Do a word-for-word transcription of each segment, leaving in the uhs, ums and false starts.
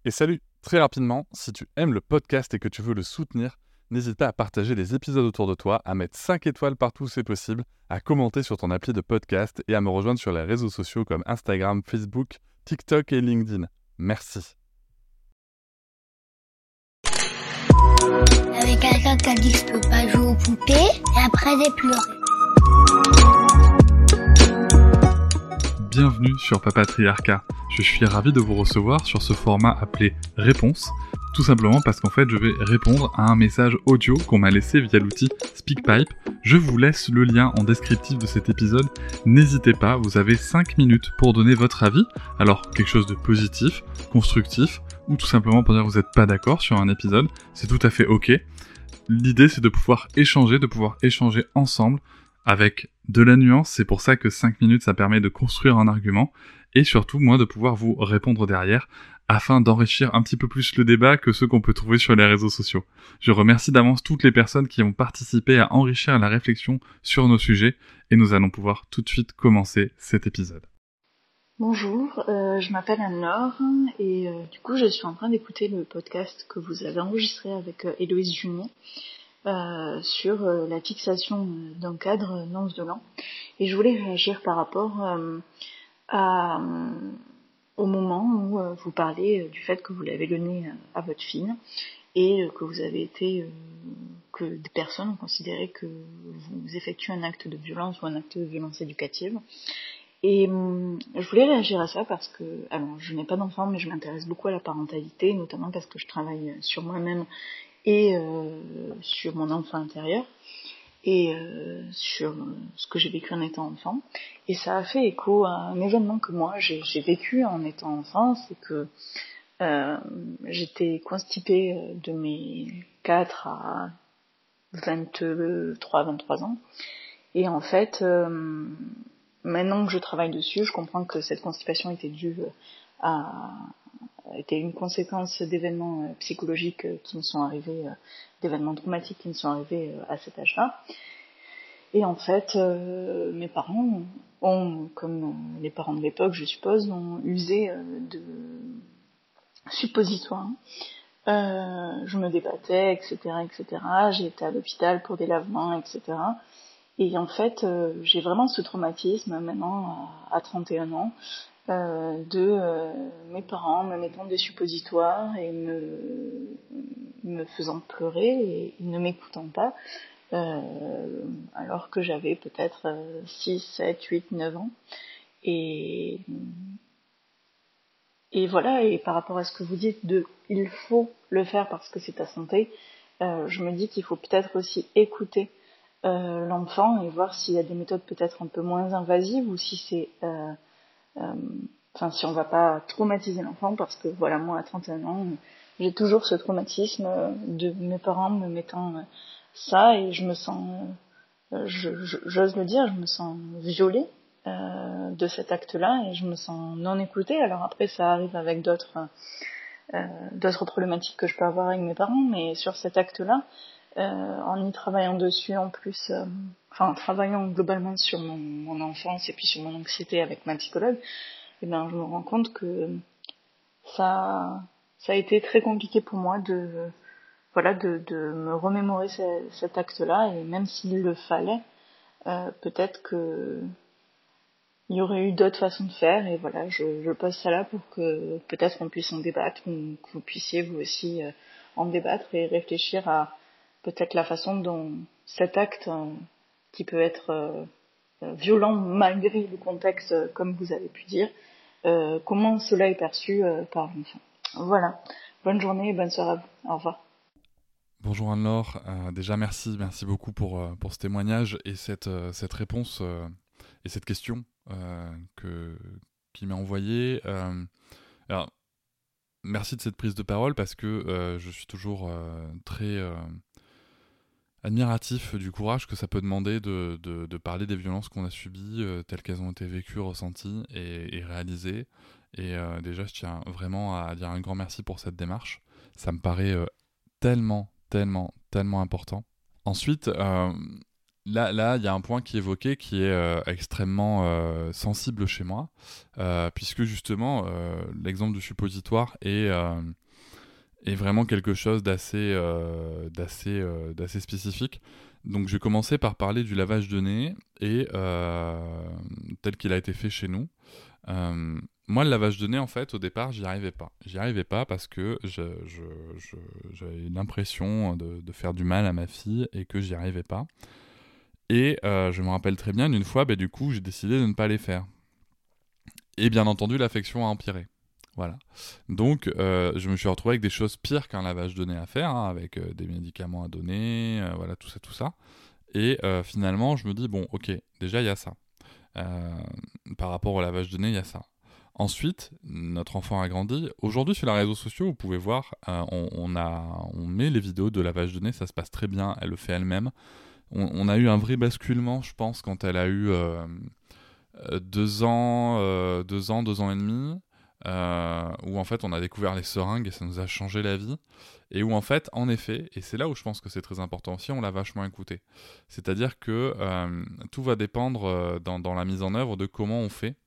Et salut, très rapidement, si tu aimes le podcast et que tu veux le soutenir, n'hésite pas à partager les épisodes autour de toi, à mettre cinq étoiles partout où c'est possible, à commenter sur ton appli de podcast et à me rejoindre sur les réseaux sociaux comme Instagram, Facebook, TikTok et LinkedIn. Merci. Avec quelqu'un qui a dit que je peux pas jouer aux poupées, et après j'ai pleuré. Bienvenue sur Papatriarcat. Je suis ravi de vous recevoir sur ce format appelé Réponse, tout simplement parce qu'en fait je vais répondre à un message audio qu'on m'a laissé via l'outil SpeakPipe. Je vous laisse le lien en descriptif de cet épisode. N'hésitez pas, vous avez cinq minutes pour donner votre avis. Alors quelque chose de positif, constructif, ou tout simplement pour dire que vous n'êtes pas d'accord sur un épisode, c'est tout à fait ok. L'idée c'est de pouvoir échanger, de pouvoir échanger ensemble avec de la nuance, c'est pour ça que cinq minutes ça permet de construire un argument, et surtout moi de pouvoir vous répondre derrière, afin d'enrichir un petit peu plus le débat que ceux qu'on peut trouver sur les réseaux sociaux. Je remercie d'avance toutes les personnes qui ont participé à enrichir la réflexion sur nos sujets, et nous allons pouvoir tout de suite commencer cet épisode. Bonjour, euh, je m'appelle Anne-Laure et euh, du coup je suis en train d'écouter le podcast que vous avez enregistré avec euh, Héloïse Junier euh, sur euh, la fixation d'un cadre non violent, et je voulais réagir par rapport euh, à, euh, au moment où euh, vous parlez euh, du fait que vous l'avez donné à, à votre fille et euh, que vous avez été, euh, que des personnes ont considéré que vous effectuez un acte de violence ou un acte de violence éducative. Et hum, je voulais réagir à ça parce que, alors je n'ai pas d'enfant, mais je m'intéresse beaucoup à la parentalité, notamment parce que je travaille sur moi-même et euh, sur mon enfant intérieur et euh, sur ce que j'ai vécu en étant enfant. Et ça a fait écho à un événement que moi j'ai, j'ai vécu en étant enfant, c'est que euh, j'étais constipée de mes quatre à vingt-trois vingt-trois ans. Et en fait, euh, maintenant que je travaille dessus, je comprends que cette constipation était due à, était une conséquence d'événements psychologiques qui me sont arrivés, d'événements traumatiques qui me sont arrivés à cet âge-là. Et en fait, euh, mes parents ont, comme les parents de l'époque, je suppose, ont usé de suppositoires. Euh, je me débattais, et cetera, et cetera. J'ai été à l'hôpital pour des lavements, et cetera. Et en fait, euh, j'ai vraiment ce traumatisme maintenant à, à trente et un ans euh, de euh, mes parents me mettant des suppositoires et me, me faisant pleurer et ne m'écoutant pas, euh, alors que j'avais peut-être euh, six, sept, huit, neuf ans. Et, et voilà, et par rapport à ce que vous dites de « il faut le faire parce que c'est ta santé », euh, je me dis qu'il faut peut-être aussi écouter Euh, l'enfant et voir s'il y a des méthodes peut-être un peu moins invasives ou si c'est euh, euh, enfin si on va pas traumatiser l'enfant, parce que voilà, moi à trente et un ans j'ai toujours ce traumatisme de mes parents me mettant euh, ça, et je me sens euh, je, je, j'ose le dire, je me sens violée euh, de cet acte-là et je me sens non écoutée. Alors après ça arrive avec d'autres euh, d'autres problématiques que je peux avoir avec mes parents, mais sur cet acte-là, Euh, en y travaillant dessus en plus, euh, enfin en travaillant globalement sur mon, mon enfance et puis sur mon anxiété avec ma psychologue, et ben je me rends compte que ça ça a été très compliqué pour moi de voilà de, de me remémorer ce, cet acte-là, et même s'il le fallait, euh, peut-être que il y aurait eu d'autres façons de faire, et voilà, je, je pose ça là pour que peut-être on puisse en débattre, ou que vous puissiez vous aussi euh, en débattre et réfléchir à peut-être la façon dont cet acte, euh, qui peut être euh, violent malgré le contexte, euh, comme vous avez pu dire, euh, comment cela est perçu euh, par l'enfant. Voilà. Bonne journée et bonne soirée à vous. Au revoir. Bonjour Anne-Laure, euh, déjà merci, merci beaucoup pour, euh, pour ce témoignage et cette, euh, cette réponse euh, et cette question euh, que, qui m'est envoyée. Euh, alors, merci de cette prise de parole parce que euh, je suis toujours euh, très euh, admiratif du courage que ça peut demander de, de, de parler des violences qu'on a subies, euh, telles qu'elles ont été vécues, ressenties et, et réalisées. Et euh, déjà, je tiens vraiment à dire un grand merci pour cette démarche. Ça me paraît euh, tellement, tellement, tellement important. Ensuite, euh, là, là, il y a un point qui est évoqué qui est euh, extrêmement euh, sensible chez moi, euh, puisque justement, euh, l'exemple du suppositoire est, euh, est vraiment quelque chose d'assez, euh, d'assez, euh, d'assez spécifique. Donc, je vais commencer par parler du lavage de nez et euh, tel qu'il a été fait chez nous. Euh, moi, le lavage de nez, en fait, au départ, j'y arrivais pas. J'y arrivais pas parce que je, je, je, j'avais l'impression de, de faire du mal à ma fille et que j'y arrivais pas. Et euh, je me rappelle très bien d'une fois, bah, du coup, j'ai décidé de ne pas les faire. Et bien entendu, l'affection a empiré. Voilà. Donc, euh, je me suis retrouvé avec des choses pires qu'un lavage de nez à faire, hein, avec euh, des médicaments à donner, euh, voilà, tout ça, tout ça. Et euh, finalement, je me dis, bon, ok, déjà, il y a ça. Euh, par rapport au lavage de nez, il y a ça. Ensuite, notre enfant a grandi. Aujourd'hui, sur les réseaux sociaux, vous pouvez voir, euh, on, on, a, on met les vidéos de lavage de nez, ça se passe très bien, elle le fait elle-même. On, on a eu un vrai basculement, je pense, quand elle a eu euh, deux ans, euh, deux ans, deux ans et demi, euh, où en fait on a découvert les seringues et ça nous a changé la vie, et où en fait, en effet, et c'est là où je pense que c'est très important aussi, on l'a vachement écouté. C'est-à-dire que euh, tout va dépendre euh, dans, dans la mise en œuvre de comment on fait,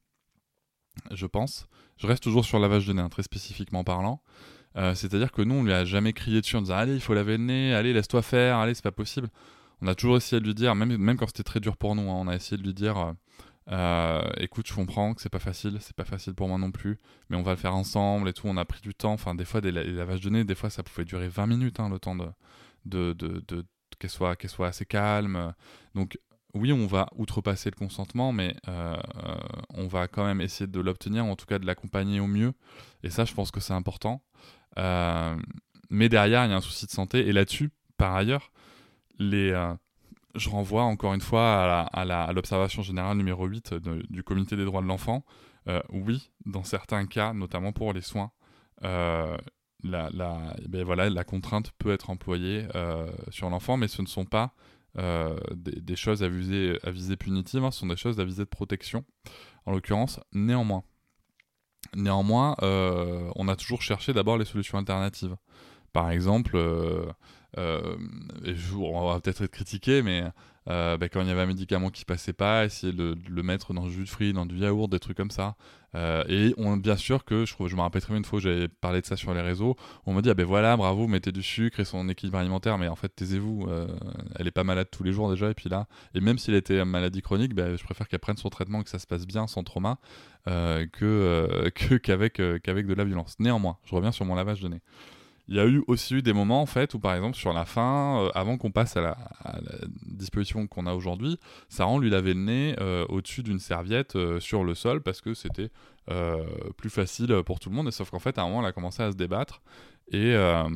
je pense. Je reste toujours sur le lavage de nez, hein, très spécifiquement parlant. Euh, c'est-à-dire que nous, on lui a jamais crié dessus en disant « Allez, il faut laver le nez, allez, laisse-toi faire, allez, c'est pas possible ». On a toujours essayé de lui dire, même, même quand c'était très dur pour nous, hein, on a essayé de lui dire euh, euh, écoute, je comprends que c'est pas facile, c'est pas facile pour moi non plus, mais on va le faire ensemble et tout. On a pris du temps. Enfin, des fois, des la- les lavages de nez, des fois, ça pouvait durer vingt minutes, hein, le temps de, de, de, de- qu'elle soit, qu'elle soit assez calme. Donc, oui, on va outrepasser le consentement, mais euh, euh, on va quand même essayer de l'obtenir, ou en tout cas de l'accompagner au mieux. Et ça, je pense que c'est important. Euh, mais derrière, il y a un souci de santé. Et là-dessus, par ailleurs, les, euh, je renvoie encore une fois à, la, à, la, à l'observation générale numéro huit de, du Comité des droits de l'enfant. Euh, oui, dans certains cas, notamment pour les soins, euh, la, la, ben voilà, la contrainte peut être employée euh, sur l'enfant, mais ce ne sont pas euh, des, des choses à visée, à visée punitive, hein, ce sont des choses à visée de protection, en l'occurrence. Néanmoins, néanmoins euh, on a toujours cherché d'abord les solutions alternatives. Par exemple, euh, euh, et je, on va peut-être être critiqué, mais euh, bah, quand il y avait un médicament qui passait pas, essayer de, de le mettre dans du jus de fruits, dans du yaourt, des trucs comme ça. Euh, et on, bien sûr que je, je me rappelle très bien une fois où j'avais parlé de ça sur les réseaux, on m'a dit ah ben voilà, bravo, mettez du sucre et son équilibre alimentaire, mais en fait taisez-vous, euh, elle est pas malade tous les jours déjà, et puis là, et même s'il était une maladie chronique, ben, je préfère qu'elle prenne son traitement et que ça se passe bien sans trauma, euh, que, euh, que qu'avec euh, qu'avec de la violence. Néanmoins, je reviens sur mon lavage de nez. Il y a eu aussi eu des moments en fait où par exemple sur la fin, euh, avant qu'on passe à la, à la disposition qu'on a aujourd'hui, Saran lui lavait le nez euh, au-dessus d'une serviette euh, sur le sol parce que c'était euh, plus facile pour tout le monde. Et sauf qu'en fait à un moment elle a commencé à se débattre et euh,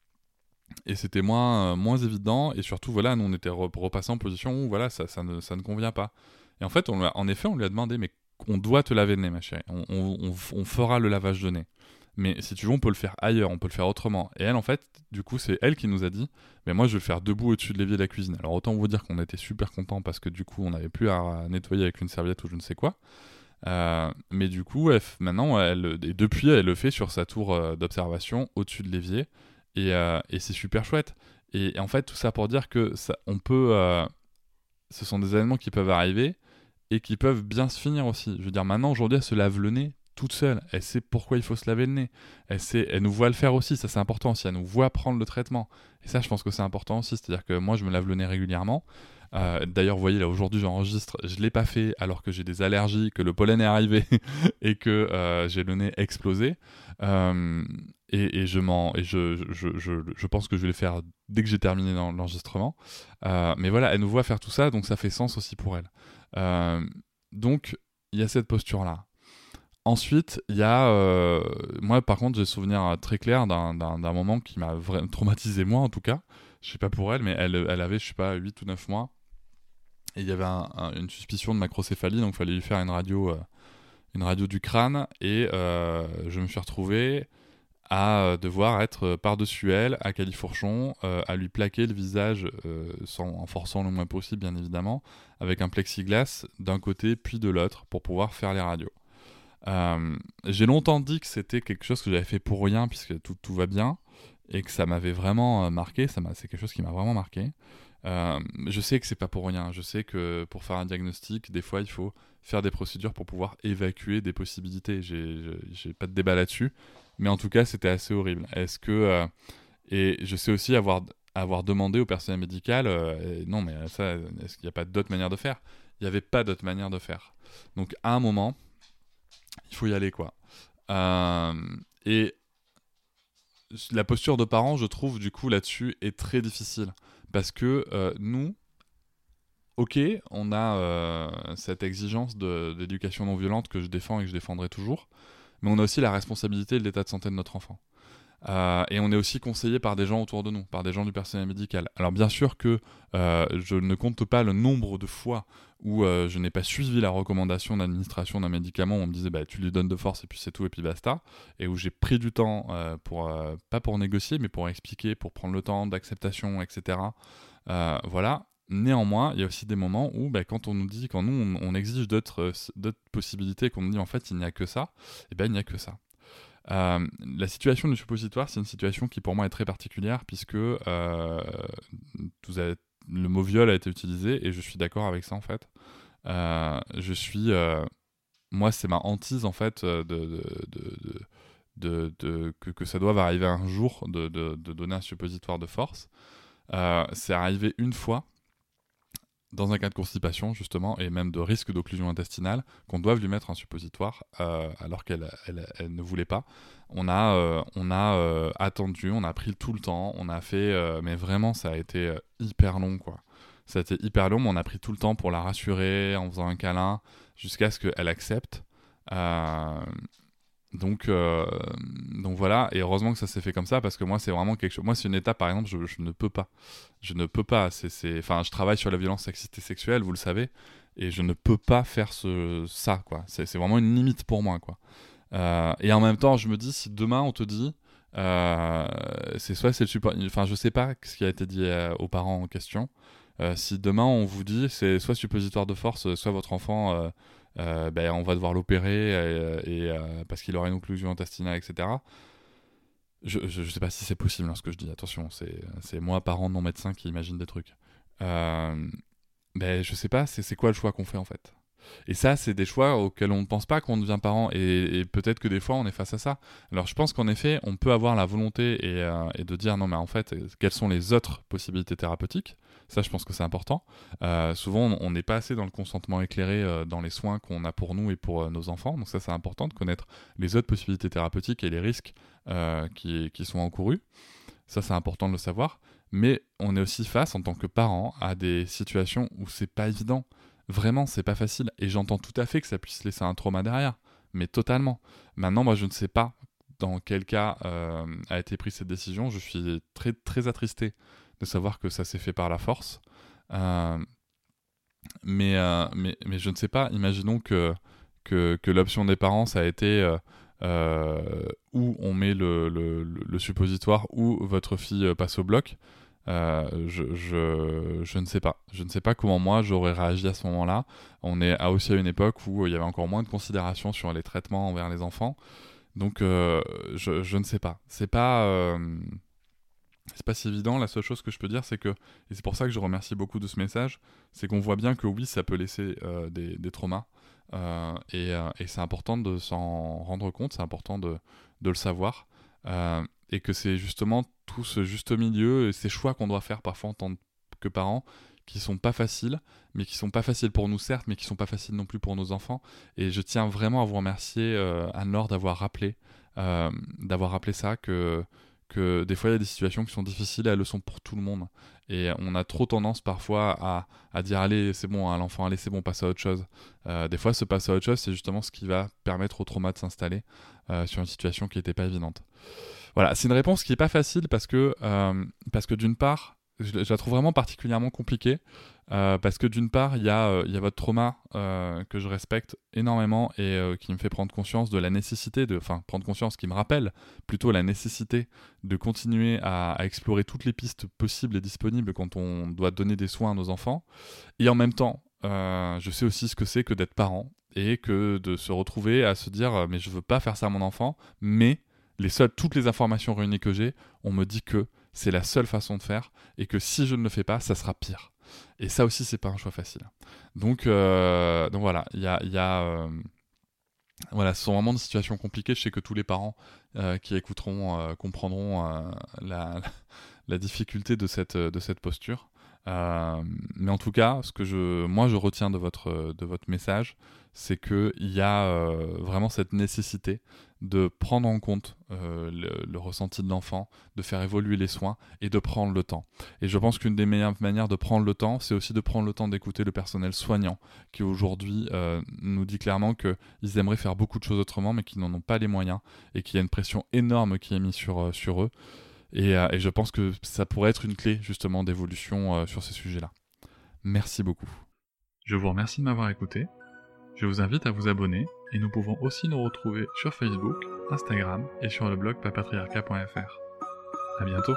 et c'était moins euh, moins évident et surtout voilà nous on était re- repassé en position où voilà ça ça ne ça ne convient pas. Et en fait on lui a- en effet on lui a demandé mais on doit te laver le nez ma chérie, on, on, on, on fera le lavage de nez. Mais si tu veux, on peut le faire ailleurs, on peut le faire autrement. Et elle, en fait, du coup, c'est elle qui nous a dit mais moi, je vais le faire debout au-dessus de l'évier de la cuisine. Alors, autant vous dire qu'on était super contents parce que du coup, on n'avait plus à nettoyer avec une serviette ou je ne sais quoi. Euh, mais du coup, elle, maintenant, elle, et depuis, elle le fait sur sa tour euh, d'observation au-dessus de l'évier. Et, euh, et c'est super chouette. Et, et en fait, tout ça pour dire que ça, on peut. Euh, ce sont des événements qui peuvent arriver et qui peuvent bien se finir aussi. Je veux dire, maintenant, aujourd'hui, elle se lave le nez toute seule. Elle sait pourquoi il faut se laver le nez. Elle sait, elle nous voit le faire aussi, ça c'est important aussi. Elle nous voit prendre le traitement. Et ça, je pense que c'est important aussi. C'est-à-dire que moi, je me lave le nez régulièrement. Euh, d'ailleurs, vous voyez, là, aujourd'hui, j'enregistre. Je l'ai pas fait alors que j'ai des allergies, que le pollen est arrivé et que euh, j'ai le nez explosé. Euh, et, et je m'en, et je, je, je, je pense que je vais le faire dès que j'ai terminé l'enregistrement. Euh, mais voilà, elle nous voit faire tout ça, donc ça fait sens aussi pour elle. Euh, donc, il y a cette posture-là. Ensuite, il y a... Euh, moi, par contre, j'ai souvenir très clair d'un, d'un, d'un moment qui m'a vraiment traumatisé, moi, en tout cas. Je sais pas pour elle, mais elle, elle avait, je sais pas, huit ou neuf mois. Et il y avait un, un, une suspicion de macrocéphalie, donc il fallait lui faire une radio, euh, une radio du crâne. Et euh, je me suis retrouvé à devoir être par-dessus elle, à califourchon, euh, à lui plaquer le visage, euh, sans, en forçant le moins possible, bien évidemment, avec un plexiglas d'un côté puis de l'autre, pour pouvoir faire les radios. Euh, j'ai longtemps dit que c'était quelque chose que j'avais fait pour rien puisque tout, tout va bien et que ça m'avait vraiment marqué, ça m'a, c'est quelque chose qui m'a vraiment marqué. Euh, je sais que c'est pas pour rien. Je sais que pour faire un diagnostic, des fois, il faut faire des procédures pour pouvoir évacuer des possibilités. J'ai, j'ai, j'ai pas de débat là-dessus. Mais en tout cas, c'était assez horrible. Est-ce que... euh, et je sais aussi avoir, avoir demandé au personnel médical, euh, non, mais ça, est-ce qu'il n'y a pas d'autre manière de faire? Il n'y avait pas d'autre manière de faire. Donc, à un moment, il faut y aller, quoi. Euh, et la posture de parents, je trouve, du coup, là-dessus, est très difficile. Parce que euh, nous, ok, on a euh, cette exigence de, d'éducation non violente que je défends et que je défendrai toujours, mais on a aussi la responsabilité de l'état de santé de notre enfant. Euh, et on est aussi conseillé par des gens autour de nous, par des gens du personnel médical. Alors bien sûr que euh, je ne compte pas le nombre de fois où euh, je n'ai pas suivi la recommandation d'administration d'un médicament où on me disait bah, tu lui donnes de force et puis c'est tout et puis basta, et où j'ai pris du temps, euh, pour, euh, pas pour négocier, mais pour expliquer, pour prendre le temps d'acceptation, et cetera. Euh, voilà. Néanmoins, il y a aussi des moments où bah, quand on nous dit, quand nous on, on exige d'autres, euh, d'autres possibilités, qu'on nous dit en fait il n'y a que ça, et ben il n'y a que ça. Euh, la situation du suppositoire, c'est une situation qui pour moi est très particulière puisque euh, vous avez, le mot viol a été utilisé et je suis d'accord avec ça en fait. Euh, je suis, euh, moi c'est ma hantise en fait de, de, de, de, de, de que, que ça doive arriver un jour de, de, de donner un suppositoire de force. Euh, c'est arrivé une fois dans un cas de constipation justement et même de risque d'occlusion intestinale qu'on doive lui mettre un suppositoire euh, alors qu'elle elle, elle ne voulait pas. On a, euh, on a euh, attendu, on a pris tout le temps, on a fait, euh, mais vraiment ça a été euh, hyper long quoi. Ça a été hyper long, mais on a pris tout le temps pour la rassurer en faisant un câlin jusqu'à ce qu'elle accepte. Euh, donc, euh, donc voilà, et heureusement que ça s'est fait comme ça parce que moi c'est vraiment quelque chose. Moi c'est une étape par exemple, je, je ne peux pas, je ne peux pas. C'est, c'est, enfin, je travaille sur la violence sexiste et sexuelle, vous le savez, et je ne peux pas faire ce, ça quoi. C'est, c'est vraiment une limite pour moi quoi. Euh, et en même temps, je me dis si demain on te dit, euh, c'est soit c'est le support, enfin je sais pas ce qui a été dit euh, aux parents en question. Euh, si demain on vous dit c'est soit suppositoire de force, soit votre enfant. Euh, euh, ben, on va devoir l'opérer et, et, euh, parce qu'il aurait une occlusion intestinale, et cetera. Je, je, je sais pas si c'est possible hein, ce que je dis. Attention, c'est, c'est moi, parent non médecin, qui imagine des trucs. Euh, ben, je sais pas, c'est, c'est quoi le choix qu'on fait en fait. Et ça, c'est des choix auxquels on ne pense pas quand on devient parent. Et, et peut-être que des fois, on est face à ça. Alors, je pense qu'en effet, on peut avoir la volonté et, euh, et de dire non, mais en fait, quelles sont les autres possibilités thérapeutiques? Ça, je pense que c'est important. Euh, souvent, on n'est pas assez dans le consentement éclairé euh, dans les soins qu'on a pour nous et pour euh, nos enfants. Donc ça, c'est important de connaître les autres possibilités thérapeutiques et les risques euh, qui, qui sont encourus. Ça, c'est important de le savoir. Mais on est aussi face, en tant que parent, à des situations où c'est pas évident. Vraiment, c'est pas facile. Et j'entends tout à fait que ça puisse laisser un trauma derrière. Mais totalement. Maintenant, moi, je ne sais pas dans quel cas euh, a été prise cette décision. Je suis très, très attristé de savoir que ça s'est fait par la force. Euh, mais, euh, mais, mais je ne sais pas. Imaginons que, que, que l'option des parents, ça a été euh, euh, où on met le, le, le suppositoire, ou votre fille passe au bloc. Euh, je, je, je ne sais pas. Je ne sais pas comment moi j'aurais réagi à ce moment-là. On est à aussi à une époque où il y avait encore moins de considération sur les traitements envers les enfants. Donc euh, je, je ne sais pas. C'est pas... Euh, c'est pas si évident. La seule chose que je peux dire, c'est que, et c'est pour ça que je remercie beaucoup de ce message, c'est qu'on voit bien que oui, ça peut laisser euh, des, des traumas. Euh, et, euh, et c'est important de s'en rendre compte, c'est important de, de le savoir. Euh, et que c'est justement tout ce juste milieu et ces choix qu'on doit faire parfois en tant que parents qui sont pas faciles, mais qui sont pas faciles pour nous certes, mais qui sont pas faciles non plus pour nos enfants. Et je tiens vraiment à vous remercier, euh, Anne-Laure, d'avoir rappelé, euh, d'avoir rappelé ça, que que des fois il y a des situations qui sont difficiles et elles le sont pour tout le monde. Et on a trop tendance parfois à, à dire allez c'est bon, hein, l'enfant, allez c'est bon, passe à autre chose. Euh, des fois ce passe à autre chose, c'est justement ce qui va permettre au trauma de s'installer euh, sur une situation qui n'était pas évidente. Voilà, c'est une réponse qui n'est pas facile parce que, euh, parce que d'une part, je, je la trouve vraiment particulièrement compliquée, euh, parce que d'une part, il y, euh, y a votre trauma euh, que je respecte énormément et euh, qui me fait prendre conscience de la nécessité, de, enfin prendre conscience, qui me rappelle plutôt la nécessité de continuer à, à explorer toutes les pistes possibles et disponibles quand on doit donner des soins à nos enfants. Et en même temps, euh, je sais aussi ce que c'est que d'être parent et que de se retrouver à se dire mais je veux pas faire ça à mon enfant, mais les seules, toutes les informations réunies que j'ai, on me dit que c'est la seule façon de faire et que si je ne le fais pas, ça sera pire. Et ça aussi, c'est pas un choix facile. Donc, euh, donc voilà, il y a, y a euh, voilà, ce sont vraiment des situations compliquées. Je sais que tous les parents euh, qui écouteront euh, comprendront euh, la, la difficulté de cette, de cette posture. Euh, mais en tout cas, ce que je, moi je retiens de votre, de votre message, c'est qu'il y a euh, vraiment cette nécessité de prendre en compte euh, le, le ressenti de l'enfant, de faire évoluer les soins et de prendre le temps. Et je pense qu'une des meilleures manières de prendre le temps, c'est aussi de prendre le temps d'écouter le personnel soignant qui aujourd'hui euh, nous dit clairement qu'ils aimeraient faire beaucoup de choses autrement mais qu'ils n'en ont pas les moyens et qu'il y a une pression énorme qui est mise sur, euh, sur eux. Et, euh, et je pense que ça pourrait être une clé justement d'évolution euh, sur ces sujets-là. Merci beaucoup. Je vous remercie de m'avoir écouté. Je vous invite à vous abonner et nous pouvons aussi nous retrouver sur Facebook, Instagram et sur le blog papatriarcat point f r. À bientôt.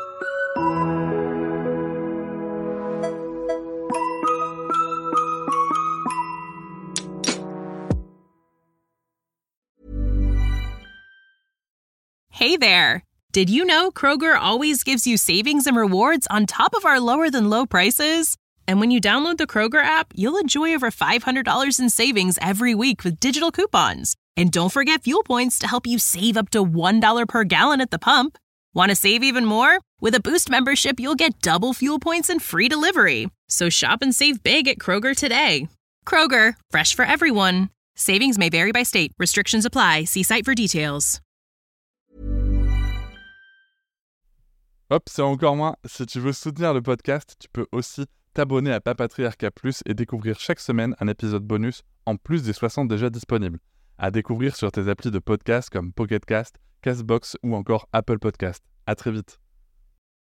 Hey there! Did you know Kroger always gives you savings and rewards on top of our lower-than-low prices? And when you download the Kroger app, you'll enjoy over five hundred dollars in savings every week with digital coupons. And don't forget fuel points to help you save up to one dollar per gallon at the pump. Want to save even more? With a Boost membership, you'll get double fuel points and free delivery. So shop and save big at Kroger today. Kroger, fresh for everyone. Savings may vary by state. Restrictions apply. See site for details. Hop, c'est encore moins. Si tu veux soutenir le podcast, tu peux aussi t'abonner à Papatriarcat Plus et découvrir chaque semaine un épisode bonus en plus des soixante déjà disponibles. À découvrir sur tes applis de podcast comme Pocket Cast, Castbox ou encore Apple Podcast. À très vite.